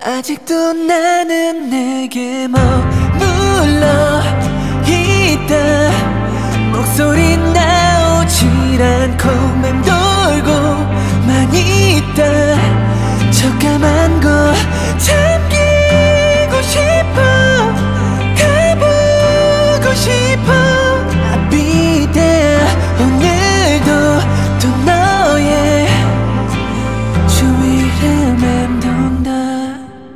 아직도 나는 내게 머물러 있다. 목소리 나오질 않고